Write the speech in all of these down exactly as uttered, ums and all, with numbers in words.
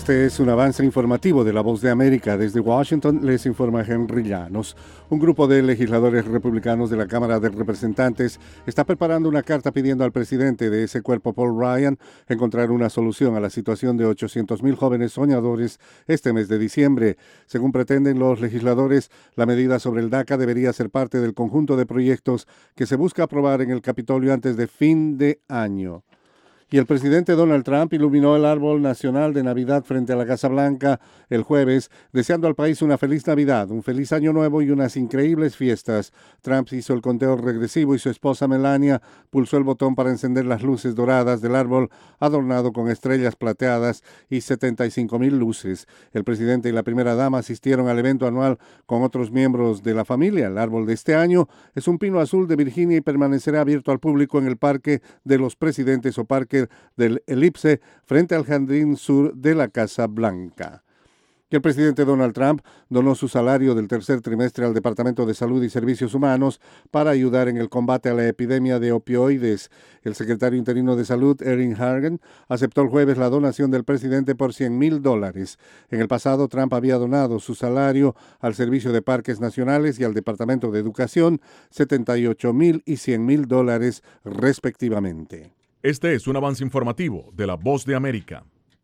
Este es un avance informativo de La Voz de América. Desde Washington les informa Henry Llanos. Un grupo de legisladores republicanos de la Cámara de Representantes está preparando una carta pidiendo al presidente de ese cuerpo, Paul Ryan, encontrar una solución a la situación de ochocientos mil jóvenes soñadores este mes de diciembre. Según pretenden los legisladores, la medida sobre el DACA debería ser parte del conjunto de proyectos que se busca aprobar en el Capitolio antes de fin de año. Y el presidente Donald Trump iluminó el árbol nacional de Navidad frente a la Casa Blanca el jueves, deseando al país una feliz Navidad, un feliz Año Nuevo y unas increíbles fiestas. Trump hizo el conteo regresivo y su esposa Melania pulsó el botón para encender las luces doradas del árbol adornado con estrellas plateadas y setenta y cinco mil luces. El presidente y la primera dama asistieron al evento anual con otros miembros de la familia. El árbol de este año es un pino azul de Virginia y permanecerá abierto al público en el Parque de los Presidentes o Parque del Elipse frente al jardín sur de la Casa Blanca. Y el presidente Donald Trump donó su salario del tercer trimestre al Departamento de Salud y Servicios Humanos para ayudar en el combate a la epidemia de opioides. El secretario interino de Salud, Erin Hargan, aceptó el jueves la donación del presidente por cien mil dólares. En el pasado, Trump había donado su salario al Servicio de Parques Nacionales y al Departamento de Educación, setenta y ocho mil y cien mil dólares respectivamente. Este es un avance informativo de La Voz de América.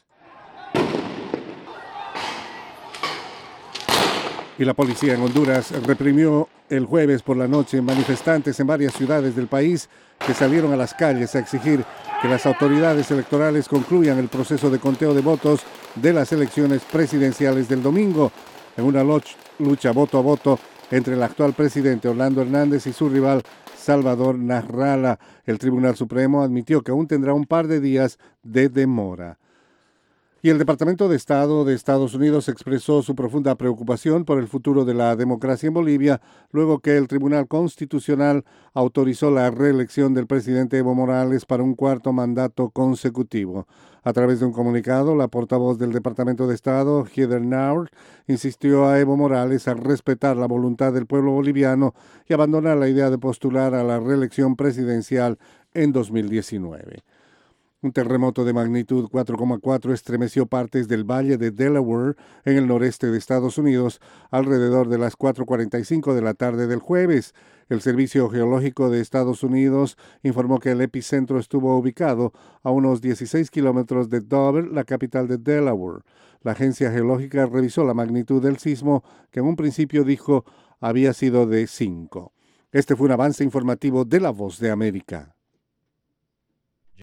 Y la policía en Honduras reprimió el jueves por la noche manifestantes en varias ciudades del país que salieron a las calles a exigir que las autoridades electorales concluyan el proceso de conteo de votos de las elecciones presidenciales del domingo, en una lucha voto a voto entre el actual presidente Orlando Hernández y su rival Salvador Nasralla. El Tribunal Supremo admitió que aún tendrá un par de días de demora. Y el Departamento de Estado de Estados Unidos expresó su profunda preocupación por el futuro de la democracia en Bolivia, luego que el Tribunal Constitucional autorizó la reelección del presidente Evo Morales para un cuarto mandato consecutivo. A través de un comunicado, la portavoz del Departamento de Estado, Heather Nauert, insistió a Evo Morales a respetar la voluntad del pueblo boliviano y abandonar la idea de postular a la reelección presidencial en dos mil diecinueve. Un terremoto de magnitud cuatro coma cuatro estremeció partes del valle de Delaware en el noreste de Estados Unidos alrededor de las cuatro cuarenta y cinco de la tarde del jueves. El Servicio Geológico de Estados Unidos informó que el epicentro estuvo ubicado a unos dieciséis kilómetros de Dover, la capital de Delaware. La agencia geológica revisó la magnitud del sismo, que en un principio dijo había sido de cinco. Este fue un avance informativo de La Voz de América.